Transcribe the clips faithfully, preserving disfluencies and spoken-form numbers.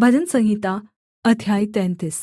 भजन संहिता अध्याय तैंतीस।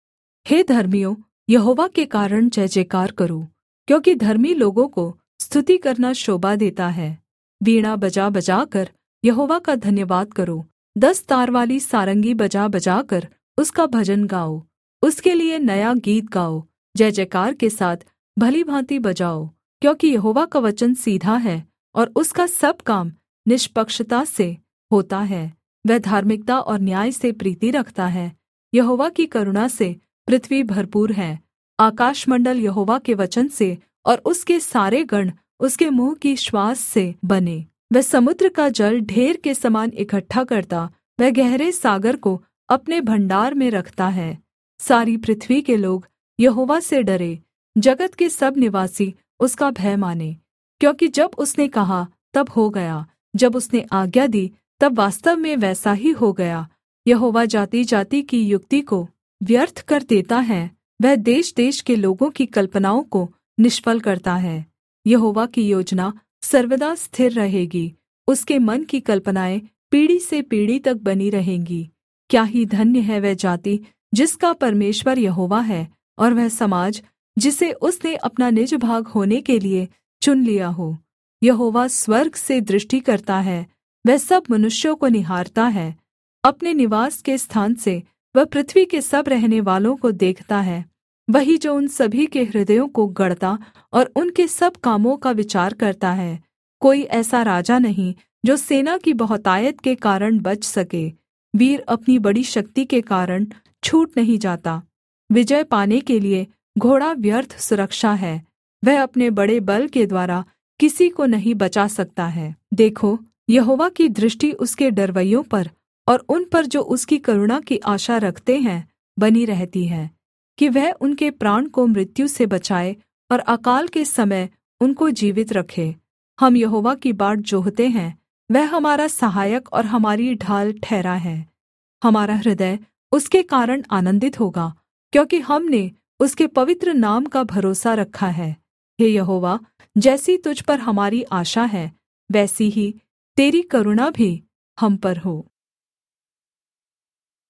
हे धर्मियों, यहोवा के कारण जय जयकार करो, क्योंकि धर्मी लोगों को स्तुति करना शोभा देता है। वीणा बजा बजाकर यहोवा का धन्यवाद करो, दस तारवाली सारंगी बजा बजाकर उसका भजन गाओ। उसके लिये नया गीत गाओ, जय जयकार के साथ भली भाँति बजाओ, क्योंकि यहोवा का वचन सीधा है और उसका सब काम निष्पक्षता से होता है। वह धार्मिकता और न्याय से प्रीति रखता है। यहोवा की करुणा से पृथ्वी भरपूर है। आकाशमण्डल यहोवा के वचन से और उसके सारे गण उसके मुँह की श्वास से बने। वह समुद्र का जल ढेर के समान इकट्ठा करता, वह गहरे सागर को अपने भण्डार में रखता है। सारी पृथ्वी के लोग यहोवा से डरे, जगत के सब निवासी उसका भय माने। क्योंकि जब उसने कहा तब हो गया, जब उसने आज्ञा दी तब वास्तव में वैसा ही हो गया। यहोवा जाति-जाति की युक्ति को व्यर्थ कर देता है, वह देश-देश के लोगों की कल्पनाओं को निष्फल करता है। यहोवा की योजना सर्वदा स्थिर रहेगी, उसके मन की कल्पनाएँ पीढ़ी से पीढ़ी तक बनी रहेंगी। क्या ही धन्य है वह जाति जिसका परमेश्वर यहोवा है, और वह समाज जिसे उसने अपना निज भाग होने के लिये चुन लिया हो। यहोवा स्वर्ग से दृष्टि करता है, वह सब मनुष्यों को निहारता है। अपने निवास के स्थान से वह पृथ्वी के सब रहने वालों को देखता है। वही जो उन सभी के हृदयों को गढ़ता और उनके सब कामों का विचार करता है। कोई ऐसा राजा नहीं जो सेना की बहुतायत के कारण बच सके। वीर अपनी बड़ी शक्ति के कारण छूट नहीं जाता। विजय पाने के लिये घोड़ा व्यर्थ सुरक्षा है, वह अपने बड़े बल के द्वारा किसी को नहीं बचा सकता है। देखो, यहोवा की दृष्टि उसके डरवैयों पर और उन पर जो उसकी करुणा की आशा रखते हैं बनी रहती है, कि वह उनके प्राण को मृत्यु से बचाए और अकाल के समय उनको जीवित रखे। हम यहोवा की बाट जोहते हैं, वह हमारा सहायक और हमारी ढाल ठहरा है। हमारा हृदय उसके कारण आनन्दित होगा, क्योंकि हमने उसके पवित्र नाम का भरोसा रखा है। हे यहोवा, जैसी तुझ पर हमारी आशा है, वैसी ही तेरी करुणा भी हम पर हो।